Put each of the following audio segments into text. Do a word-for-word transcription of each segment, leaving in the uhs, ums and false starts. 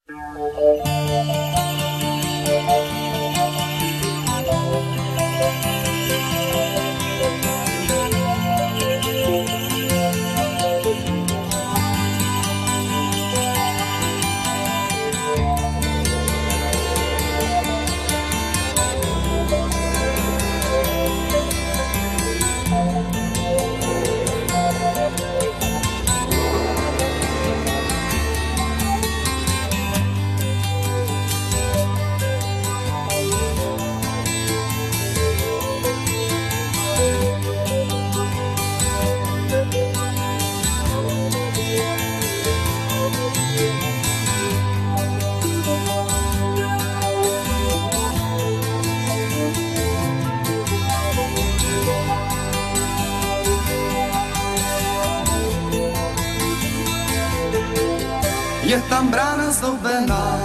Je tam brána zdobená,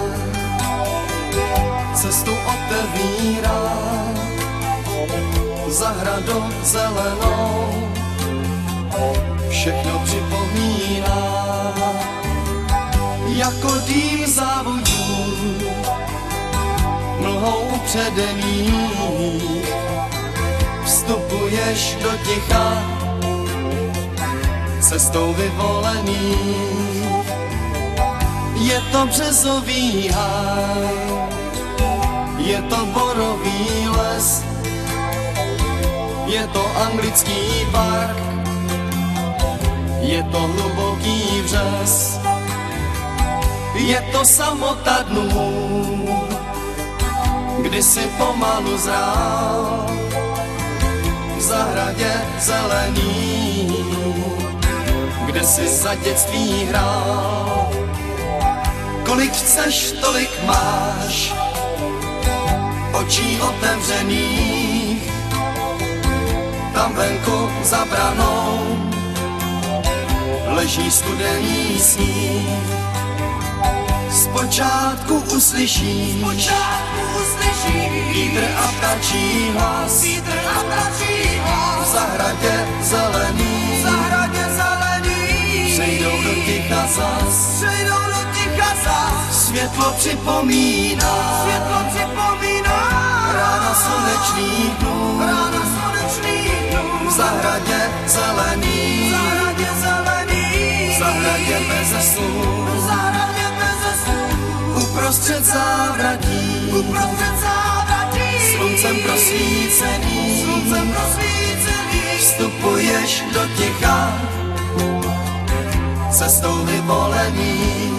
cestu otevírá, zahradou zelenou, všechno připomíná. Jako dým závodů, mlhou upředených, vstupuješ do ticha, cestou vyvolených. Je to březový háj, je to borový les, je to anglický park, je to hluboký vřes, je to samota dnů, kdy si pomalu zrál v zahradě zelený, kde si za dětství hrál. Kolik chceš, tolik máš, očí otevřených, tam venku za branou leží studený sníh. Zpočátku uslyšíš, vítr a ptačí hlas, v zahradě zelený, přejdou do ticha zas, světlo připomíná, světlo připomíná, rána slunečných dnů, rána slunečných dnů, v zahradě zelený, v zahradě zelený, v zahradě beze slů, v zahradě beze slů, uprostřed závratí, uprostřed závratí, sluncem prosvícený, sluncem prosvícený, vstupuješ do ticha, cestou vyvolený.